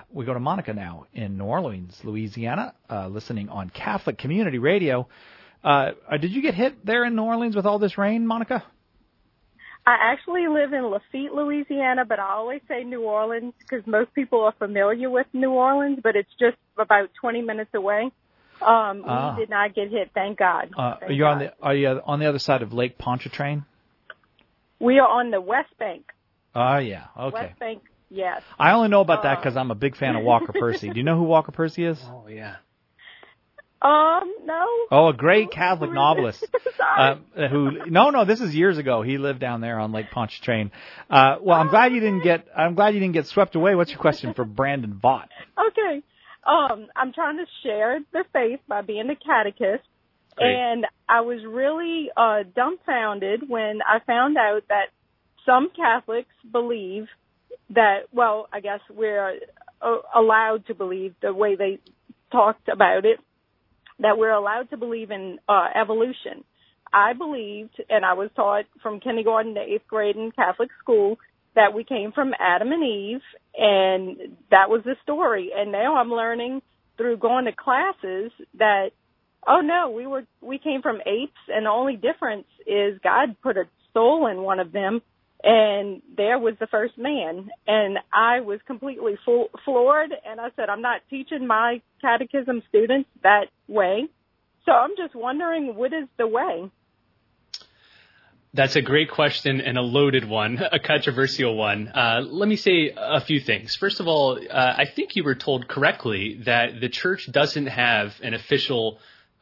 we go to Monica now in New Orleans, Louisiana, listening on Catholic Community Radio. Did you get hit there in New Orleans with all this rain, Monica? I actually live in Lafitte, Louisiana, but I always say New Orleans because most people are familiar with New Orleans, but it's just about 20 minutes away. We did not get hit, thank God. Are you on the other side of Lake Pontchartrain? We are on the West Bank. Oh, yeah, okay. West Bank, yes. I only know about that because I'm a big fan of Walker Percy. Do you know who Walker Percy is? Oh, yeah. No. Oh, a great Catholic novelist. No, this is years ago. He lived down there on Lake Pontchartrain. Well, I'm glad you didn't get swept away. What's your question for Brandon Vaught? Okay. I'm trying to share the faith by being a catechist. Great. And I was really dumbfounded when I found out that some Catholics believe that, well, I guess we're allowed to believe the way they talked about it, that we're allowed to believe in evolution. I believed, and I was taught from kindergarten to 8th grade in Catholic school, that we came from Adam and Eve, and that was the story. And now I'm learning through going to classes that, oh no, we came from apes, and the only difference is God put a soul in one of them, and there was the first man. And I was completely floored, and I said, I'm not teaching my catechism students that way. So I'm just wondering, what is the way? That's a great question and a loaded one, a controversial one. Let me say a few things. First of all, I think you were told correctly that the church doesn't have an official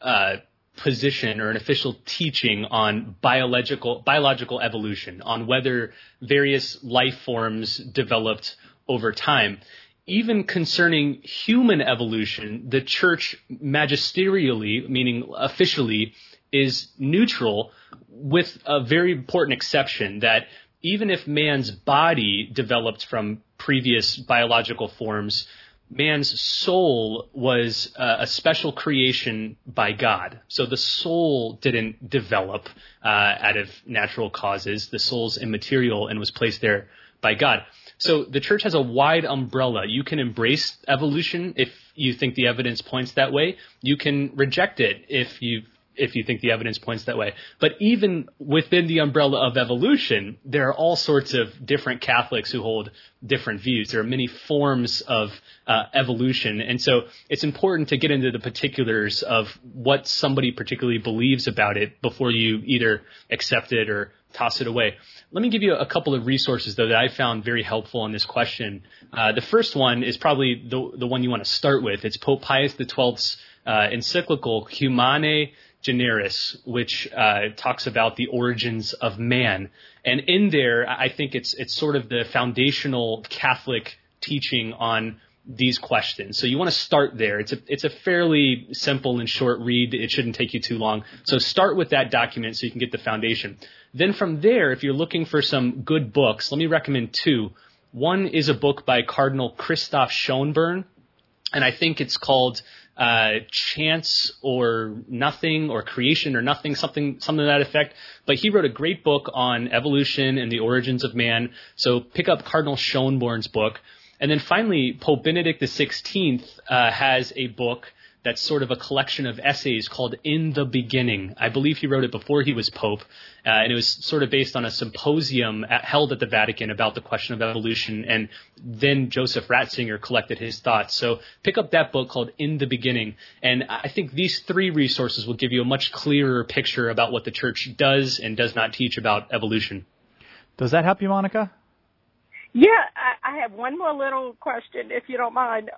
position or an official teaching on biological evolution, on whether various life forms developed over time. Even concerning human evolution, the church magisterially, meaning officially, is neutral, with a very important exception that even if man's body developed from previous biological forms, man's soul was a special creation by God. So the soul didn't develop out of natural causes. The soul's immaterial and was placed there by God. So the church has a wide umbrella. You can embrace evolution if you think the evidence points that way. You can reject it if you think the evidence points that way. But even within the umbrella of evolution, there are all sorts of different Catholics who hold different views. There are many forms of evolution. And so it's important to get into the particulars of what somebody particularly believes about it before you either accept it or toss it away. Let me give you a couple of resources, though, that I found very helpful on this question. The first one is probably the one you want to start with. It's Pope Pius XII's encyclical Humanae Generis, which talks about the origins of man. And in there, I think it's sort of the foundational Catholic teaching on these questions. So you want to start there. It's a fairly simple and short read. It shouldn't take you too long. So start with that document so you can get the foundation. Then from there, if you're looking for some good books, let me recommend two. One is a book by Cardinal Christoph Schönborn, and I think it's called Chance or Nothing, or Creation or Nothing, something to that effect. But he wrote a great book on evolution and the origins of man. So pick up Cardinal Schönborn's book. And then finally, Pope Benedict XVI has a book that's sort of a collection of essays called In the Beginning. I believe he wrote it before he was Pope, and it was sort of based on a symposium held at the Vatican about the question of evolution, and then Joseph Ratzinger collected his thoughts. So pick up that book called In the Beginning, and I think these three resources will give you a much clearer picture about what the Church does and does not teach about evolution. Does that help you, Monica? Yeah, I have one more little question, if you don't mind.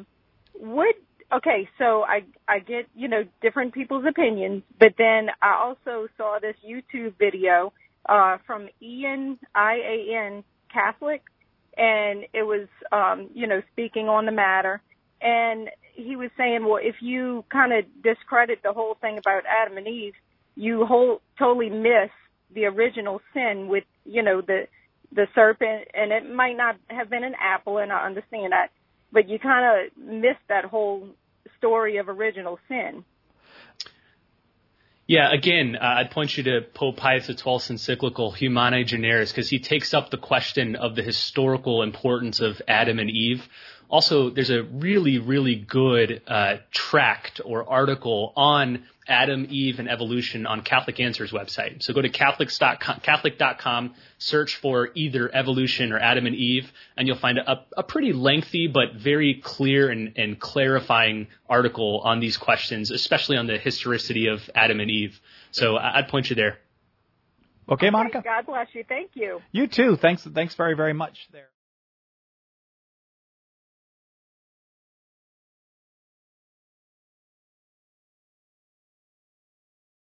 Okay, so I get, different people's opinions, but then I also saw this YouTube video from Ian, I-A-N, Catholic, and it was, speaking on the matter. And he was saying, well, if you kind of discredit the whole thing about Adam and Eve, you totally miss the original sin with, the serpent, and it might not have been an apple, and I understand that, but you kind of miss that whole story of original sin. Yeah, again, I'd point you to Pope Pius XII's encyclical Humanae Generis, because he takes up the question of the historical importance of Adam and Eve Also, there's a really, really good tract or article on Adam, Eve, and evolution on Catholic Answers website. So go to Catholic.com, search for either evolution or Adam and Eve, and you'll find a pretty lengthy but very clear and clarifying article on these questions, especially on the historicity of Adam and Eve. So I'd point you there. Okay, Monica? God bless you. Thank you. You too. Thanks very, very much there.